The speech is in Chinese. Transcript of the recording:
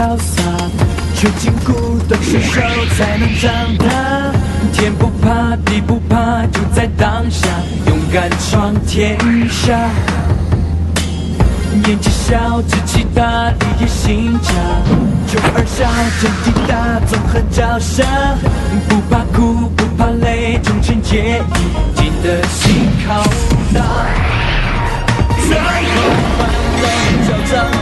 潇洒，却经苦动身手才能长大。天不怕地不怕，就在当下，勇敢闯天下。年纪小，志气大，立业兴家，穷而孝，真地大，纵横交sha不怕苦，不怕累，终成结义，尽得心靠大。最后翻浪交长。